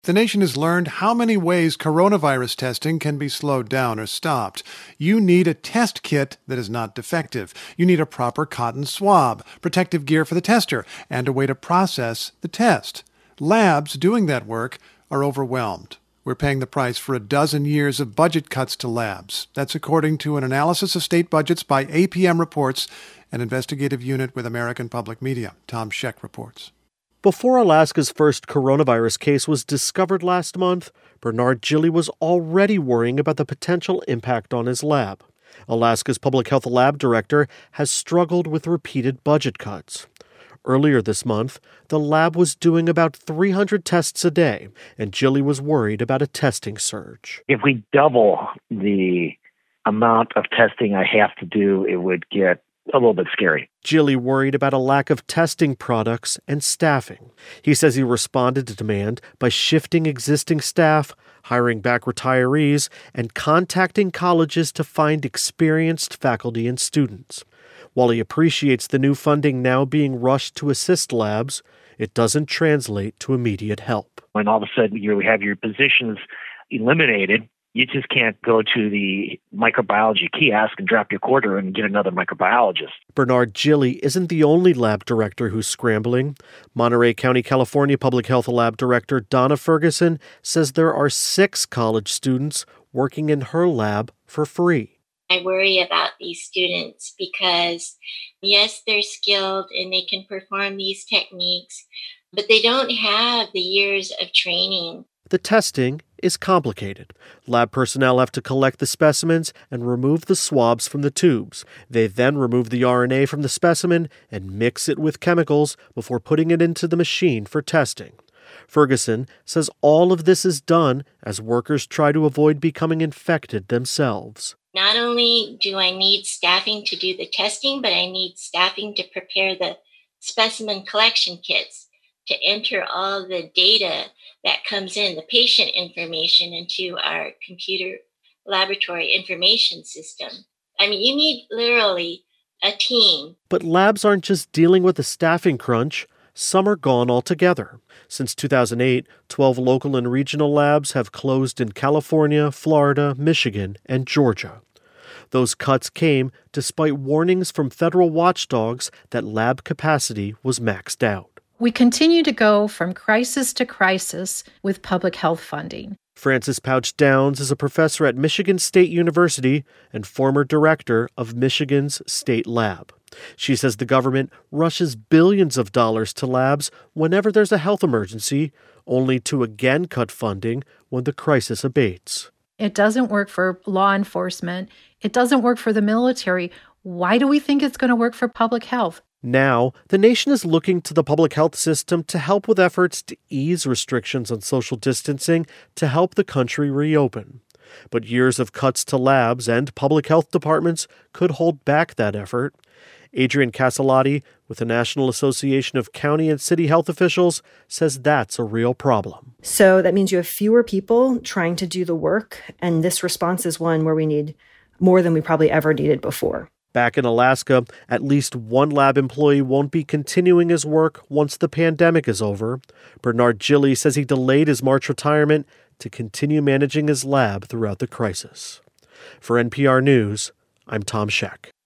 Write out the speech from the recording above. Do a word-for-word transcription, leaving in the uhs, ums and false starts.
The nation has learned how many ways coronavirus testing can be slowed down or stopped. You need a test kit that is not defective. You need a proper cotton swab, protective gear for the tester, and a way to process the test. Labs doing that work are overwhelmed. We're paying the price for a dozen years of budget cuts to labs. That's according to an analysis of state budgets by A P M Reports, an investigative unit with American Public Media. Tom Scheck reports. Before Alaska's first coronavirus case was discovered last month, Bernard Gilly was already worrying about the potential impact on his lab. Alaska's public health lab director has struggled with repeated budget cuts. Earlier this month, the lab was doing about three hundred tests a day, and Gilly was worried about a testing surge. If we double the amount of testing I have to do, it would get a little bit scary. Gilly worried about a lack of testing products and staffing. He says he responded to demand by shifting existing staff, hiring back retirees, and contacting colleges to find experienced faculty and students. While he appreciates the new funding now being rushed to assist labs, it doesn't translate to immediate help. When all of a sudden you have your positions eliminated, you just can't go to the microbiology kiosk and drop your quarter and get another microbiologist. Bernard Gilly isn't the only lab director who's scrambling. Monterey County, California Public Health Lab Director Donna Ferguson says there are six college students working in her lab for free. I worry about these students because, yes, they're skilled and they can perform these techniques, but they don't have the years of training. The testing is complicated. Lab personnel have to collect the specimens and remove the swabs from the tubes. They then remove the R N A from the specimen and mix it with chemicals before putting it into the machine for testing. Ferguson says all of this is done as workers try to avoid becoming infected themselves. Not only do I need staffing to do the testing, but I need staffing to prepare the specimen collection kits, to enter all the data that comes in, the patient information, into our computer laboratory information system. I mean, you need literally a team. But labs aren't just dealing with a staffing crunch. Some are gone altogether. Since two thousand eight, twelve local and regional labs have closed in California, Florida, Michigan, and Georgia. Those cuts came despite warnings from federal watchdogs that lab capacity was maxed out. We continue to go from crisis to crisis with public health funding. Frances Pouch Downs is a professor at Michigan State University and former director of Michigan's State Lab. She says the government rushes billions of dollars to labs whenever there's a health emergency, only to again cut funding when the crisis abates. It doesn't work for law enforcement. It doesn't work for the military. Why do we think it's going to work for public health? Now, the nation is looking to the public health system to help with efforts to ease restrictions on social distancing to help the country reopen. But years of cuts to labs and public health departments could hold back that effort. Adrian Casalati, with the National Association of County and City Health Officials, says that's a real problem. So that means you have fewer people trying to do the work, and this response is one where we need more than we probably ever needed before. Back in Alaska, at least one lab employee won't be continuing his work once the pandemic is over. Bernard Gilly says he delayed his March retirement to continue managing his lab throughout the crisis. For N P R News, I'm Tom Scheck.